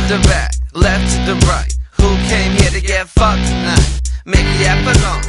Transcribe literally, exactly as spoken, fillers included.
the back, left to the right. Who came here to get fucked tonight? Make the effort on.